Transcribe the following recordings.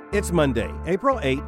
It's Monday, April 8,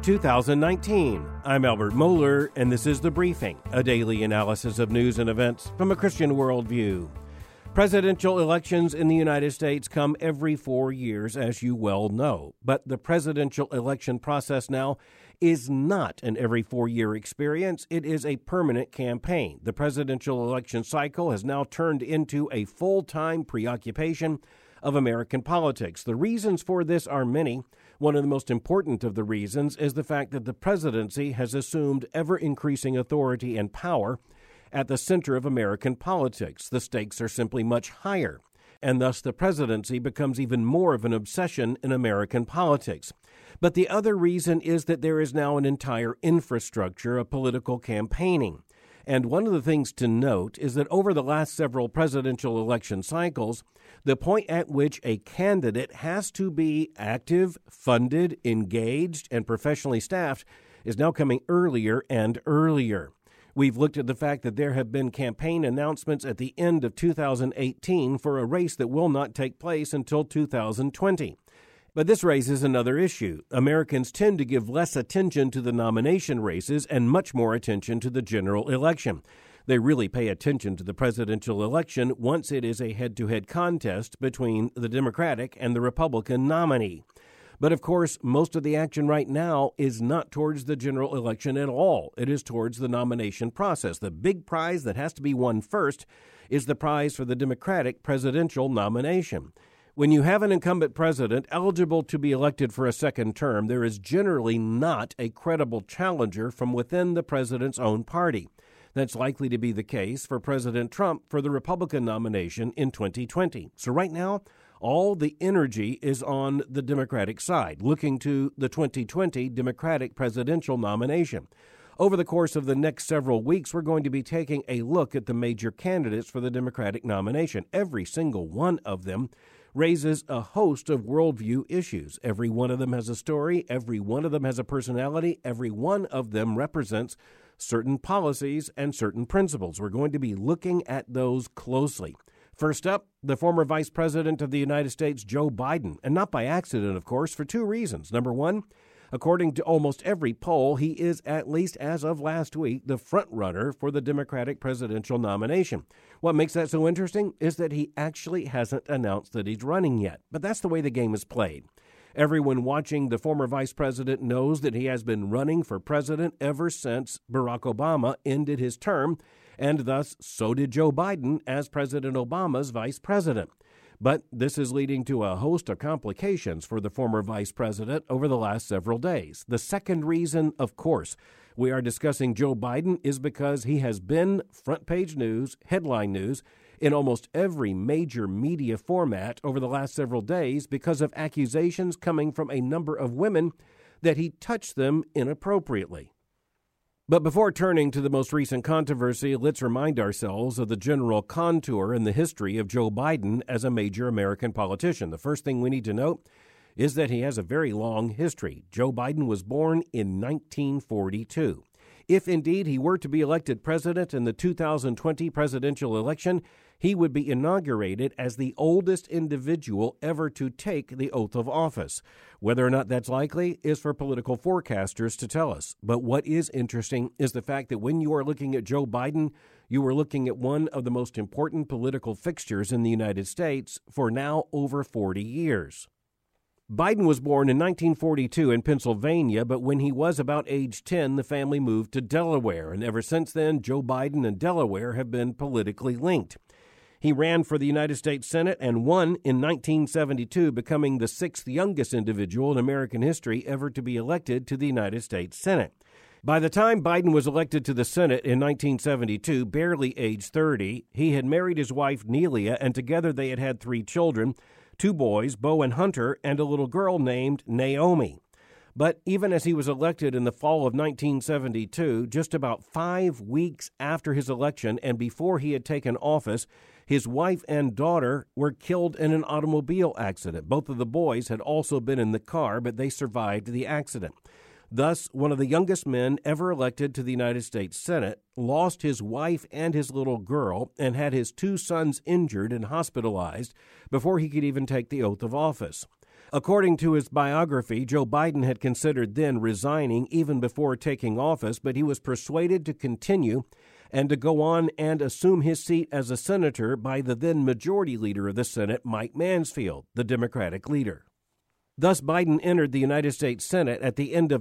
2019. I'm Albert Mohler, and this is The Briefing, a daily analysis of news and events from a Christian worldview. Presidential elections in the United States come every 4 years, as you well know. But the presidential election process now is not an every 4-year experience. It is a permanent campaign. The presidential election cycle has now turned into a full-time preoccupation of American politics. The reasons for this are many. One of the most important of the reasons is the fact that the presidency has assumed ever-increasing authority and power at the center of American politics. The stakes are simply much higher, and thus the presidency becomes even more of an obsession in American politics. But the other reason is that there is now an entire infrastructure of political campaigning. And one of the things to note is that over the last several presidential election cycles, the point at which a candidate has to be active, funded, engaged, and professionally staffed is now coming earlier and earlier. We've looked at the fact that there have been campaign announcements at the end of 2018 for a race that will not take place until 2020. But this raises another issue. Americans tend to give less attention to the nomination races and much more attention to the general election. They really pay attention to the presidential election once it is a head-to-head contest between the Democratic and the Republican nominee. But of course, most of the action right now is not towards the general election at all. It is towards the nomination process. The big prize that has to be won first is the prize for the Democratic presidential nomination. When you have an incumbent president eligible to be elected for a second term, there is generally not a credible challenger from within the president's own party. That's likely to be the case for President Trump for the Republican nomination in 2020. So right now, all the energy is on the Democratic side, looking to the 2020 Democratic presidential nomination. Over the course of the next several weeks, we're going to be taking a look at the major candidates for the Democratic nomination. Every single one of them raises a host of worldview issues. Every one of them has a story. Every one of them has a personality. Every one of them represents certain policies and certain principles. We're going to be looking at those closely. First up, the former Vice President of the United States, Joe Biden, and not by accident, of course, for two reasons. Number one, according to almost every poll, he is, at least as of last week, the front-runner for the Democratic presidential nomination. What makes that so interesting is that he actually hasn't announced that he's running yet. But that's the way the game is played. Everyone watching the former vice president knows that he has been running for president ever since Barack Obama ended his term, and thus so did Joe Biden as President Obama's vice president. But this is leading to a host of complications for the former vice president over the last several days. The second reason, of course, we are discussing Joe Biden is because he has been front-page news, headline news, in almost every major media format over the last several days because of accusations coming from a number of women that he touched them inappropriately. But before turning to the most recent controversy, let's remind ourselves of the general contour and the history of Joe Biden as a major American politician. The first thing we need to note is that he has a very long history. Joe Biden was born in 1942. If indeed he were to be elected president in the 2020 presidential election, he would be inaugurated as the oldest individual ever to take the oath of office. Whether or not that's likely is for political forecasters to tell us. But what is interesting is the fact that when you are looking at Joe Biden, you are looking at one of the most important political fixtures in the United States for now over 40 years. Biden was born in 1942 in Pennsylvania, but when he was about age 10, the family moved to Delaware, and ever since then, Joe Biden and Delaware have been politically linked. He ran for the United States Senate and won in 1972, becoming the sixth youngest individual in American history ever to be elected to the United States Senate. By the time Biden was elected to the Senate in 1972, barely age 30, he had married his wife, Nelia, and together they had had 3 children, 2 boys, Bo and Hunter, and a little girl named Naomi. But even as he was elected in the fall of 1972, just about 5 weeks after his election and before he had taken office, his wife and daughter were killed in an automobile accident. Both of the boys had also been in the car, but they survived the accident. Thus, one of the youngest men ever elected to the United States Senate lost his wife and his little girl and had his 2 sons injured and hospitalized before he could even take the oath of office. According to his biography, Joe Biden had considered then resigning even before taking office, but he was persuaded to continue and to go on and assume his seat as a senator by the then majority leader of the Senate, Mike Mansfield, the Democratic leader. Thus, Biden entered the United States Senate at the end of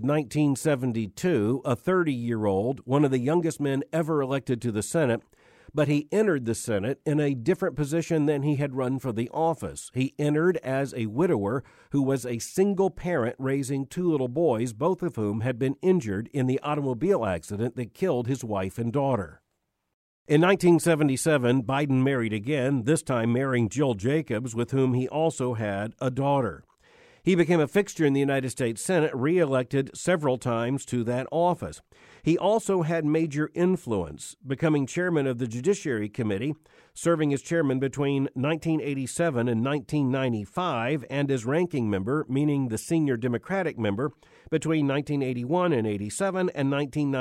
1972, a 30-year-old, one of the youngest men ever elected to the Senate, but he entered the Senate in a different position than he had run for the office. He entered as a widower who was a single parent raising two little boys, both of whom had been injured in the automobile accident that killed his wife and daughter. In 1977, Biden married again, this time marrying Jill Jacobs, with whom he also had a daughter. He became a fixture in the United States Senate, re-elected several times to that office. He also had major influence, becoming chairman of the Judiciary Committee, serving as chairman between 1987 and 1995, and as ranking member, meaning the senior Democratic member, between 1981 and 87 and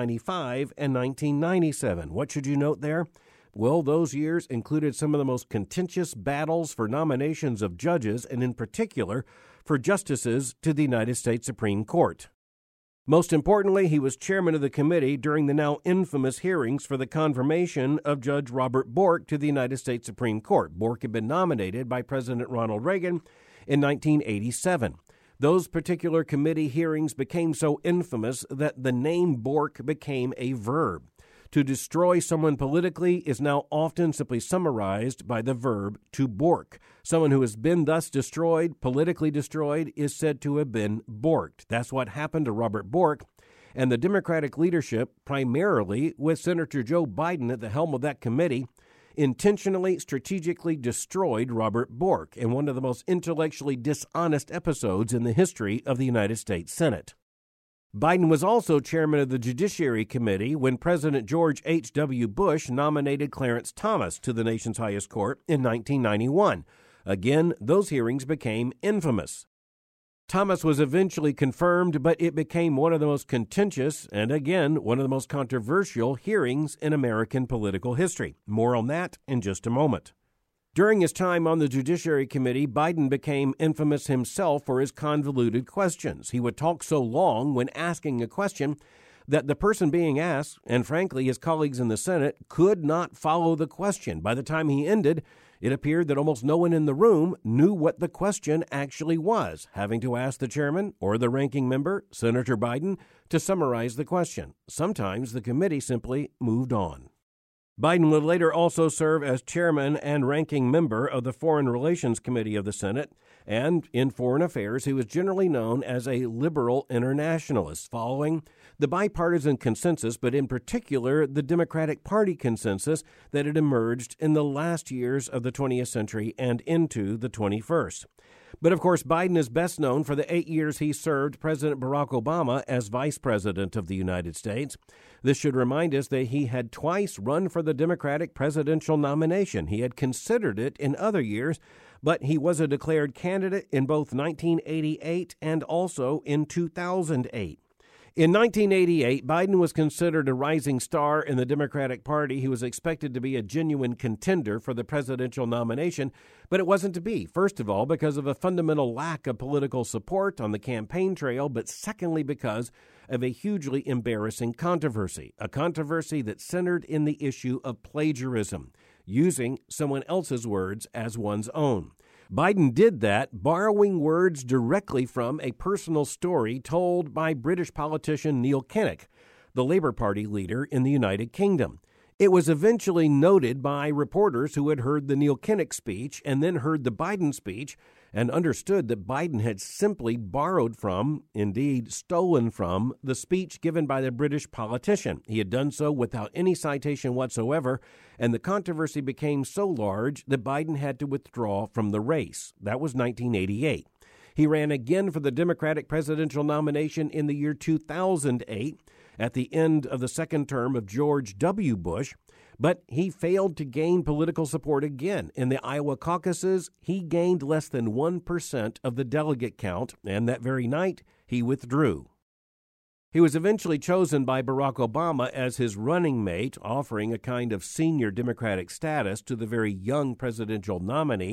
1995 and 1997. What should you note there? Well, those years included some of the most contentious battles for nominations of judges, and in particular, for justices to the United States Supreme Court. Most importantly, he was chairman of the committee during the now infamous hearings for the confirmation of Judge Robert Bork to the United States Supreme Court. Bork had been nominated by President Ronald Reagan in 1987. Those particular committee hearings became so infamous that the name Bork became a verb. To destroy someone politically is now often simply summarized by the verb to bork. Someone who has been thus destroyed, politically destroyed, is said to have been borked. That's what happened to Robert Bork, and the Democratic leadership, primarily with Senator Joe Biden at the helm of that committee, intentionally, strategically destroyed Robert Bork in one of the most intellectually dishonest episodes in the history of the United States Senate. Biden was also chairman of the Judiciary Committee when President George H.W. Bush nominated Clarence Thomas to the nation's highest court in 1991. Again, those hearings became infamous. Thomas was eventually confirmed, but it became one of the most contentious and, again, one of the most controversial hearings in American political history. More on that in just a moment. During his time on the Judiciary Committee, Biden became infamous himself for his convoluted questions. He would talk so long when asking a question that the person being asked, and frankly his colleagues in the Senate, could not follow the question. By the time he ended, it appeared that almost no one in the room knew what the question actually was, having to ask the chairman or the ranking member, Senator Biden, to summarize the question. Sometimes the committee simply moved on. Biden would later also serve as chairman and ranking member of the Foreign Relations Committee of the Senate, and in foreign affairs, he was generally known as a liberal internationalist, following the bipartisan consensus, but in particular the Democratic Party consensus that had emerged in the last years of the 20th century and into the 21st. But of course, Biden is best known for the 8 years he served President Barack Obama as Vice President of the United States. This should remind us that he had twice run for the Democratic presidential nomination. He had considered it in other years, but he was a declared candidate in both 1988 and also in 2008. In 1988, Biden was considered a rising star in the Democratic Party. He was expected to be a genuine contender for the presidential nomination, but it wasn't to be. First of all, because of a fundamental lack of political support on the campaign trail, but secondly, because of a hugely embarrassing controversy, a controversy that centered in the issue of plagiarism, using someone else's words as one's own. Biden did that, borrowing words directly from a personal story told by British politician Neil Kinnock, the Labour Party leader in the United Kingdom. It was eventually noted by reporters who had heard the Neil Kinnock speech and then heard the Biden speech and understood that Biden had simply borrowed from, indeed stolen from, the speech given by the British politician. He had done so without any citation whatsoever, and the controversy became so large that Biden had to withdraw from the race. That was 1988. He ran again for the Democratic presidential nomination in the year 2008 at the end of the second term of George W. Bush, but he failed to gain political support again. In the Iowa caucuses, he gained less than 1% of the delegate count, and that very night, he withdrew. He was eventually chosen by Barack Obama as his running mate, offering a kind of senior Democratic status to the very young presidential nominee.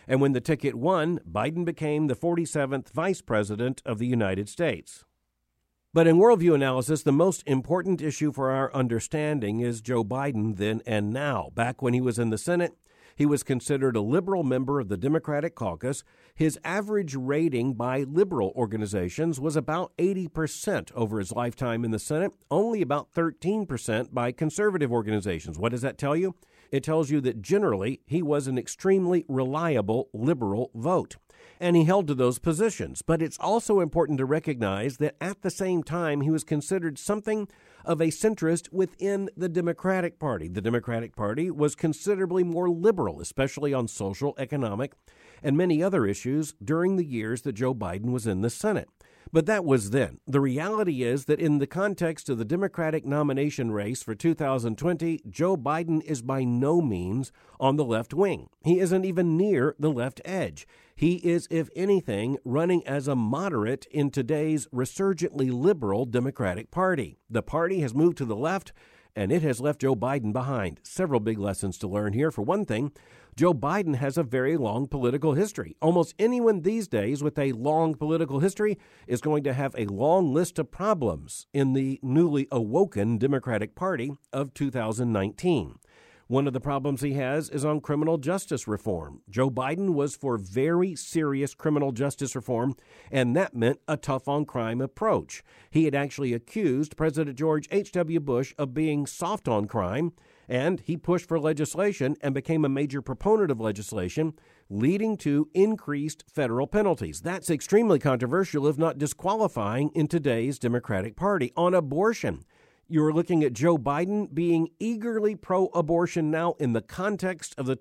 And when the ticket won, Biden became the 47th vice president of the United States. But in worldview analysis, the most important issue for our understanding is Joe Biden then and now. Back when he was in the Senate, he was considered a liberal member of the Democratic caucus. His average rating by liberal organizations was about 80% over his lifetime in the Senate, only about 13% by conservative organizations. What does that tell you? It tells you that generally he was an extremely reliable liberal vote. And he held to those positions. But it's also important to recognize that at the same time, he was considered something of a centrist within the Democratic Party. The Democratic Party was considerably more liberal, especially on social, economic, and many other issues during the years that Joe Biden was in the Senate. But that was then. The reality is that in the context of the Democratic nomination race for 2020, Joe Biden is by no means on the left wing. He isn't even near the left edge. He is, if anything, running as a moderate in today's resurgently liberal Democratic Party. The party has moved to the left, and it has left Joe Biden behind. Several big lessons to learn here. For one thing, Joe Biden has a very long political history. Almost anyone these days with a long political history is going to have a long list of problems in the newly awoken Democratic Party of 2019. One of the problems he has is on criminal justice reform. Joe Biden was for very serious criminal justice reform, and that meant a tough-on-crime approach. He had actually accused President George H.W. Bush of being soft on crime, and he pushed for legislation and became a major proponent of legislation, leading to increased federal penalties. That's extremely controversial, if not disqualifying, in today's Democratic Party. On abortion, you're looking at Joe Biden being eagerly pro-abortion now in the context of the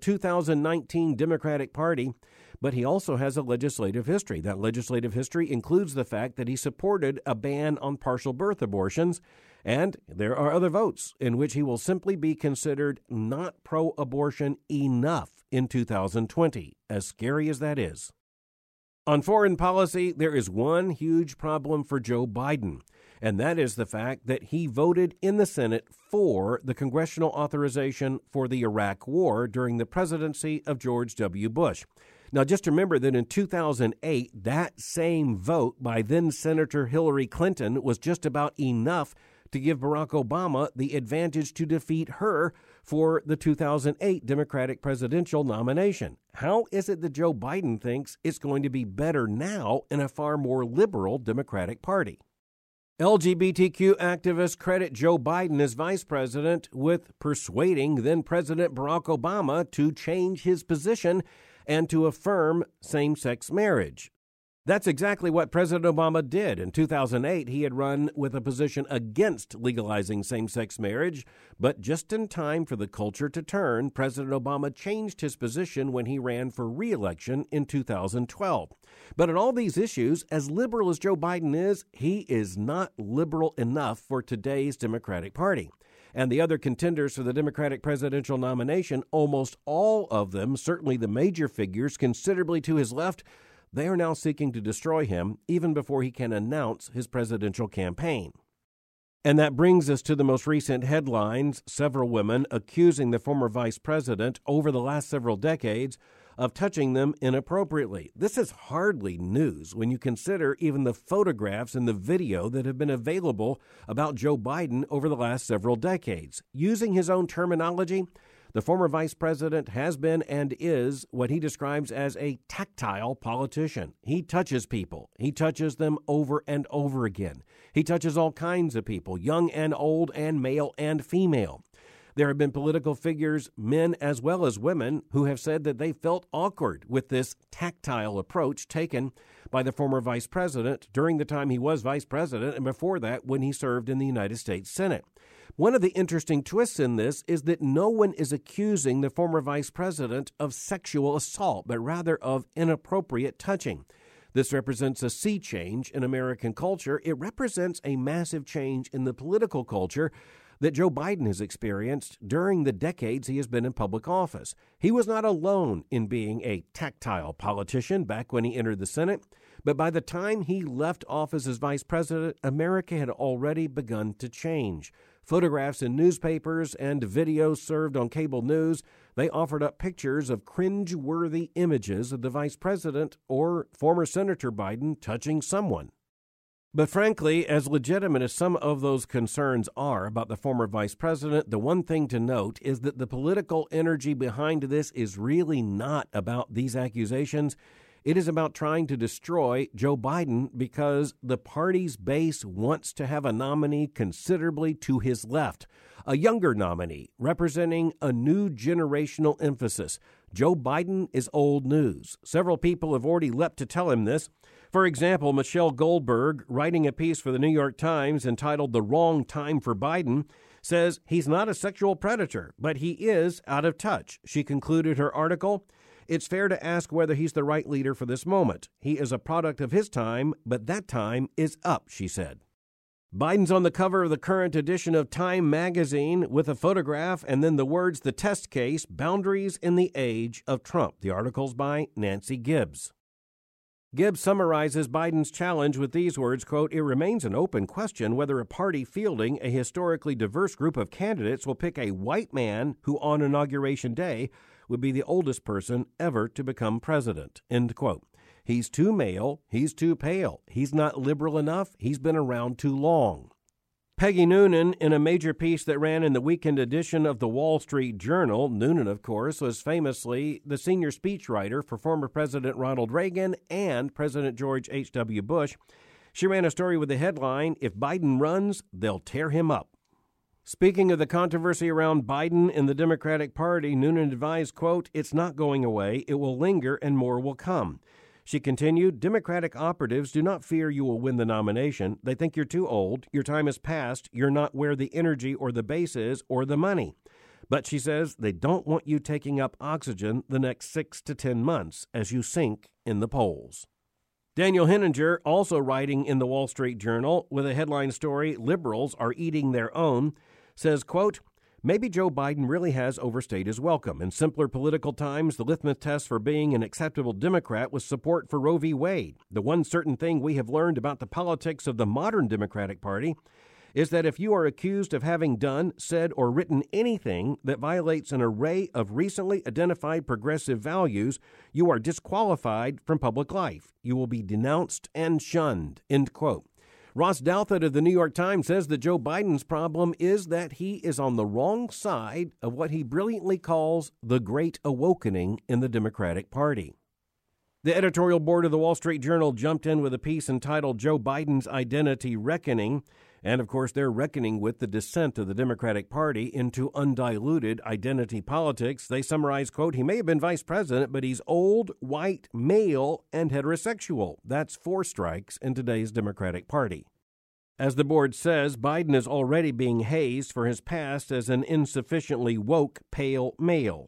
2019 Democratic Party, but he also has a legislative history. That legislative history includes the fact that he supported a ban on partial birth abortions, and there are other votes in which he will simply be considered not pro-abortion enough in 2020, as scary as that is. On foreign policy, there is one huge problem for Joe Biden, and that is the fact that he voted in the Senate for the congressional authorization for the Iraq War during the presidency of George W. Bush. Now, just remember that in 2008, that same vote by then-Senator Hillary Clinton was just about enough to give Barack Obama the advantage to defeat her for the 2008 Democratic presidential nomination. How is it that Joe Biden thinks it's going to be better now in a far more liberal Democratic Party? LGBTQ activists credit Joe Biden as vice president with persuading then-President Barack Obama to change his position and to affirm same-sex marriage. That's exactly what President Obama did. In 2008, he had run with a position against legalizing same-sex marriage, but just in time for the culture to turn, President Obama changed his position when he ran for re-election in 2012. But on all these issues, as liberal as Joe Biden is, he is not liberal enough for today's Democratic Party. And the other contenders for the Democratic presidential nomination, almost all of them, certainly the major figures considerably to his left, they are now seeking to destroy him even before he can announce his presidential campaign. And that brings us to the most recent headlines, several women accusing the former vice president over the last several decades of touching them inappropriately. This is hardly news when you consider even the photographs and the video that have been available about Joe Biden over the last several decades. Using his own terminology, the former vice president has been and is what he describes as a tactile politician. He touches people. He touches them over and over again. He touches all kinds of people, young and old and male and female. There have been political figures, men as well as women, who have said that they felt awkward with this tactile approach taken by the former vice president during the time he was vice president and before that when he served in the United States Senate. One of the interesting twists in this is that no one is accusing the former vice president of sexual assault, but rather of inappropriate touching. This represents a sea change in American culture. It represents a massive change in the political culture that Joe Biden has experienced during the decades he has been in public office. He was not alone in being a tactile politician back when he entered the Senate, but by the time he left office as vice president, America had already begun to change. photographs in newspapers, and videos served on cable news. They offered up pictures of cringe-worthy images of the vice president or former Senator Biden touching someone. But frankly, as legitimate as some of those concerns are about the former vice president, the one thing to note is that the political energy behind this is really not about these accusations. It is about trying to destroy Joe Biden because the party's base wants to have a nominee considerably to his left, a younger nominee representing a new generational emphasis. Joe Biden is old news. Several people have already leapt to tell him this. For example, Michelle Goldberg, writing a piece for the New York Times entitled "The Wrong Time for Biden," says he's not a sexual predator, but he is out of touch. She concluded her article, "It's fair to ask whether he's the right leader for this moment. He is a product of his time, but that time is up," she said. Biden's on the cover of the current edition of Time magazine with a photograph and then the words, "The Test Case, Boundaries in the Age of Trump." The article's by Nancy Gibbs. Gibbs summarizes Biden's challenge with these words, quote, "It remains an open question whether a party fielding a historically diverse group of candidates will pick a white man who on Inauguration Day would be the oldest person ever to become president," end quote. He's too male, he's too pale, he's not liberal enough, he's been around too long. Peggy Noonan, in a major piece that ran in the weekend edition of the Wall Street Journal, Noonan, of course, was famously the senior speechwriter for former President Ronald Reagan and President George H.W. Bush. She ran a story with the headline, "If Biden runs, they'll tear him up." Speaking of the controversy around Biden and the Democratic Party, Noonan advised, quote, "It's not going away. It will linger and more will come." She continued, "Democratic operatives do not fear you will win the nomination. They think you're too old, your time is past, you're not where the energy or the base is or the money. But," she says, "they don't want you taking up oxygen the next 6 to 10 months as you sink in the polls." Daniel Henninger, also writing in the Wall Street Journal with a headline story, "Liberals are eating their own," says, quote, "Maybe Joe Biden really has overstayed his welcome. In simpler political times, the litmus test for being an acceptable Democrat was support for Roe v. Wade. The one certain thing we have learned about the politics of the modern Democratic Party is that if you are accused of having done, said, or written anything that violates an array of recently identified progressive values, you are disqualified from public life. You will be denounced and shunned," end quote. Ross Douthat of the New York Times says that Joe Biden's problem is that he is on the wrong side of what he brilliantly calls the Great Awakening in the Democratic Party. The editorial board of the Wall Street Journal jumped in with a piece entitled "Joe Biden's Identity Reckoning," and of course they're reckoning with the descent of the Democratic Party into undiluted identity politics. They summarize, quote, "He may have been vice president, but he's old, white, male, and heterosexual. That's 4 strikes in today's Democratic Party." As the board says, Biden is already being hazed for his past as an insufficiently woke, pale male.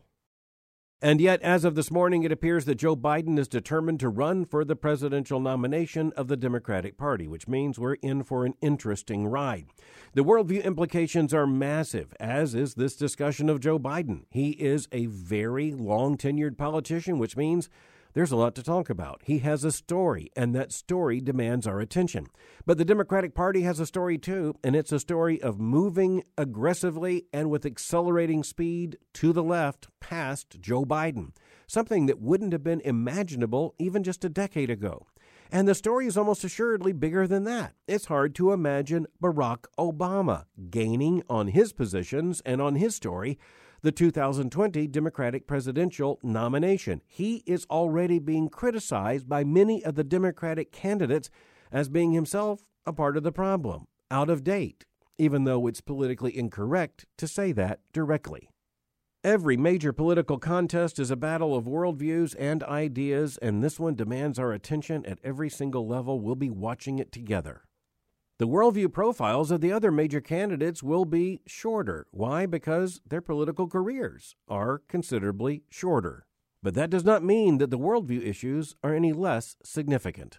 And yet, as of this morning, it appears that Joe Biden is determined to run for the presidential nomination of the Democratic Party, which means we're in for an interesting ride. The worldview implications are massive, as is this discussion of Joe Biden. He is a very long-tenured politician, which means there's a lot to talk about. He has a story, and that story demands our attention. But the Democratic Party has a story too, and it's a story of moving aggressively and with accelerating speed to the left past Joe Biden, something that wouldn't have been imaginable even just a decade ago. And the story is almost assuredly bigger than that. It's hard to imagine Barack Obama gaining on his positions and on his story the 2020 Democratic presidential nomination. He is already being criticized by many of the Democratic candidates as being himself a part of the problem, out of date, even though it's politically incorrect to say that directly. Every major political contest is a battle of worldviews and ideas, and this one demands our attention at every single level. We'll be watching it together. The worldview profiles of the other major candidates will be shorter. Why? Because their political careers are considerably shorter. But that does not mean that the worldview issues are any less significant.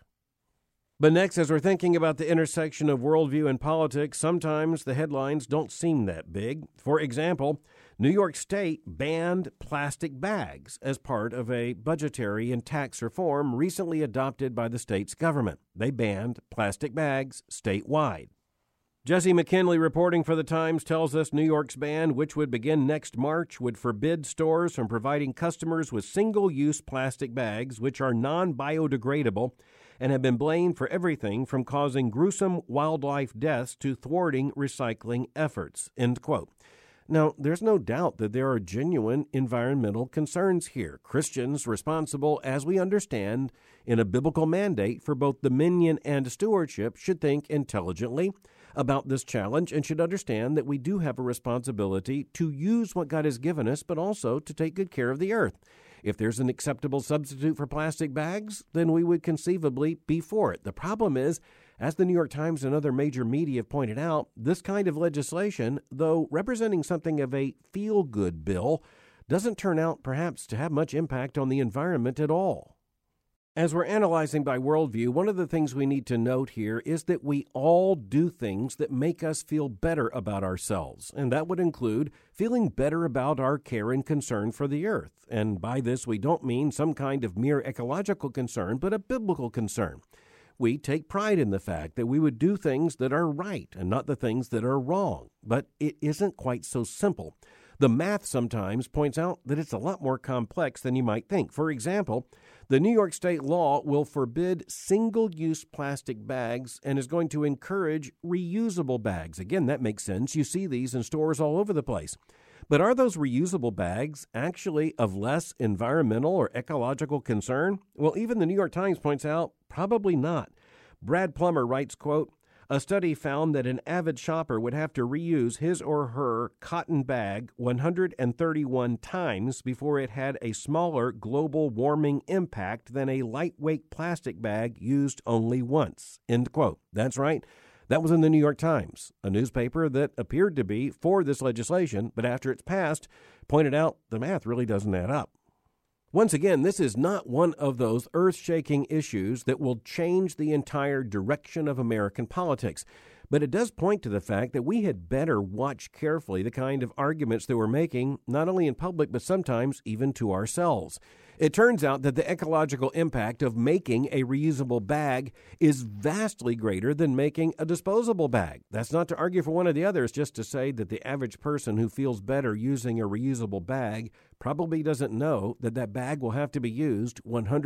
But next, as we're thinking about the intersection of worldview and politics, sometimes the headlines don't seem that big. For example, New York State banned plastic bags as part of a budgetary and tax reform recently adopted by the state's government. They banned plastic bags statewide. Jesse McKinley reporting for The Times tells us New York's ban, which would begin next March, would forbid stores from providing customers with single-use plastic bags, which are non-biodegradable and have been blamed for everything from causing gruesome wildlife deaths to thwarting recycling efforts, end quote. Now, there's no doubt that there are genuine environmental concerns here. Christians responsible, as we understand, in a biblical mandate for both dominion and stewardship should think intelligently about this challenge and should understand that we do have a responsibility to use what God has given us, but also to take good care of the earth. If there's an acceptable substitute for plastic bags, then we would conceivably be for it. The problem is, as the New York Times and other major media have pointed out, this kind of legislation, though representing something of a feel-good bill, doesn't turn out perhaps to have much impact on the environment at all. As we're analyzing by worldview, one of the things we need to note here is that we all do things that make us feel better about ourselves, and that would include feeling better about our care and concern for the earth. And by this, we don't mean some kind of mere ecological concern, but a biblical concern. We take pride in the fact that we would do things that are right and not the things that are wrong. But it isn't quite so simple. The math sometimes points out that it's a lot more complex than you might think. For example, the New York state law will forbid single-use plastic bags and is going to encourage reusable bags. Again, that makes sense. You see these in stores all over the place. But are those reusable bags actually of less environmental or ecological concern? Well, even the New York Times points out, probably not. Brad Plummer writes, quote, "A study found that an avid shopper would have to reuse his or her cotton bag 131 times before it had a smaller global warming impact than a lightweight plastic bag used only once," end quote. That's right. That was in the New York Times, a newspaper that appeared to be for this legislation, but after it's passed, pointed out the math really doesn't add up. Once again, this is not one of those earth-shaking issues that will change the entire direction of American politics, but it does point to the fact that we had better watch carefully the kind of arguments that we're making, not only in public, but sometimes even to ourselves. It turns out that the ecological impact of making a reusable bag is vastly greater than making a disposable bag. That's not to argue for one or the other. It's just to say that the average person who feels better using a reusable bag probably doesn't know that that bag will have to be used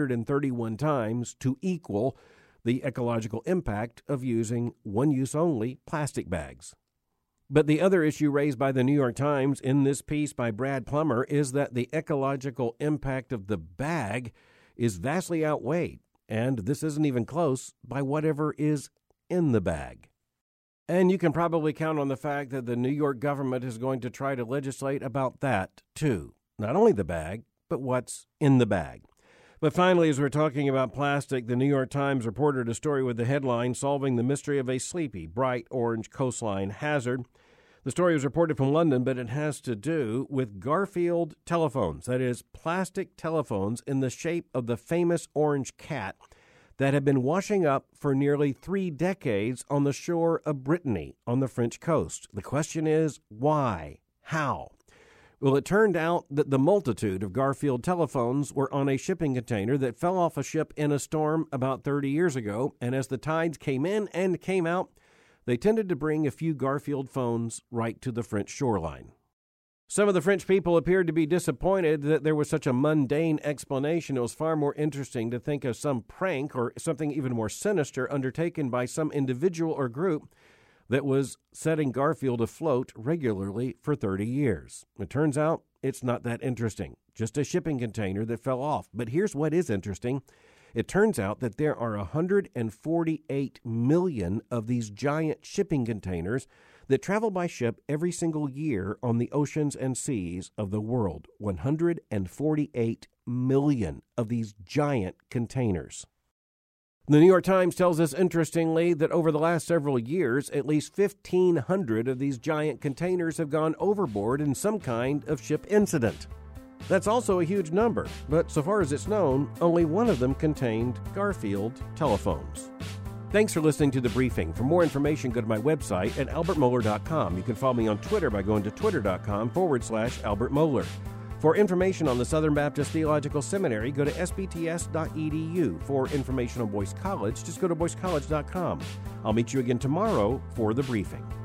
131 times to equal the ecological impact of using one-use-only plastic bags. But the other issue raised by the New York Times in this piece by Brad Plummer is that the ecological impact of the bag is vastly outweighed, and this isn't even close, by whatever is in the bag. And you can probably count on the fact that the New York government is going to try to legislate about that, too. Not only the bag, but what's in the bag. But finally, as we're talking about plastic, the New York Times reported a story with the headline, "Solving the Mystery of a Sleepy, Bright Orange Coastline Hazard." The story was reported from London, but it has to do with Garfield telephones, that is, plastic telephones in the shape of the famous orange cat that have been washing up for nearly 3 decades on the shore of Brittany on the French coast. The question is, why? How? Well, it turned out that the multitude of Garfield telephones were on a shipping container that fell off a ship in a storm about 30 years ago, and as the tides came in and came out, they tended to bring a few Garfield phones right to the French shoreline. Some of the French people appeared to be disappointed that there was such a mundane explanation. It was far more interesting to think of some prank or something even more sinister undertaken by some individual or group that was setting Garfield afloat regularly for 30 years. It turns out it's not that interesting, just a shipping container that fell off. But here's what is interesting. It turns out that there are 148 million of these giant shipping containers that travel by ship every single year on the oceans and seas of the world. 148 million of these giant containers. The New York Times tells us, interestingly, that over the last several years, at least 1,500 of these giant containers have gone overboard in some kind of ship incident. That's also a huge number, but so far as it's known, only one of them contained Garfield telephones. Thanks for listening to The Briefing. For more information, go to my website at albertmohler.com. You can follow me on Twitter by going to twitter.com/Albert Mohler. For information on the Southern Baptist Theological Seminary, go to sbts.edu. For information on Boyce College, just go to boycecollege.com. I'll meet you again tomorrow for the briefing.